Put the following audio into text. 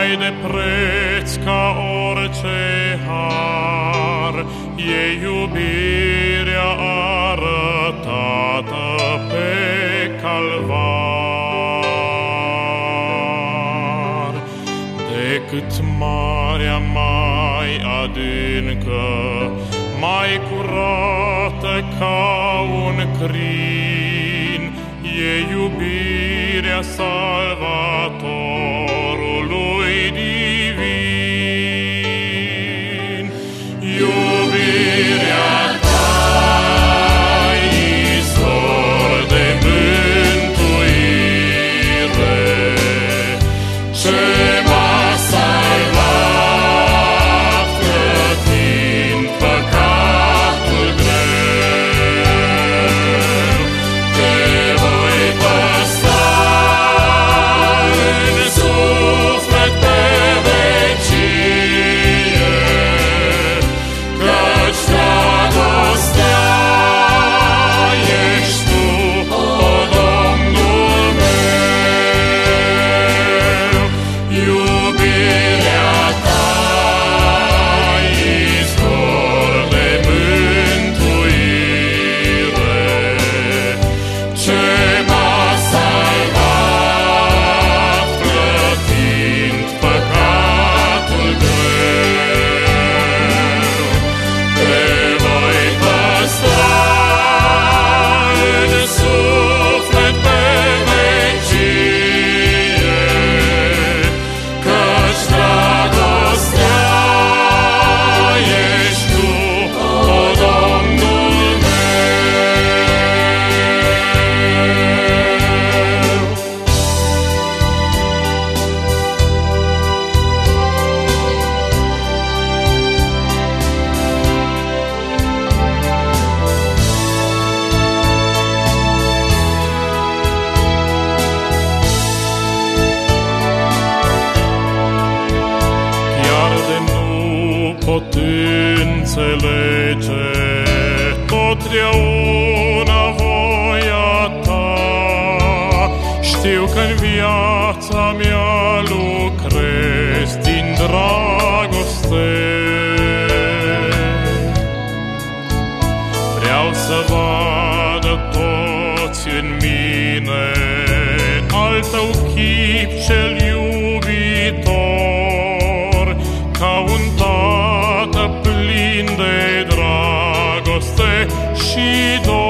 mai de preț ca orice har, e iubirea arătată pe calvar. Decât marea mai adâncă, mai curată ca un crin, e iubirea Salvatorului divin. Iubirea ta, izvor de mântuire, ce m-a salvat plătind păcatul greu. Te voi păstra în suflet pe vecie, căci dragostea ești tu, o Domnul meu. Iubirea ta, izvor de mântuire, ce m-a salvat plătind păcatul greu. Te voi păstra în suflet pe vecie, căci dragostea ești tu, o Domnul meu. Chiar de nu pot înțelege totdeauna voia ta, știu că-n viața mea lucrezi din dragoste. Vreau să vadă toți în mine al tău chip cel iubitor, ca un tată plin de dragoste și dor.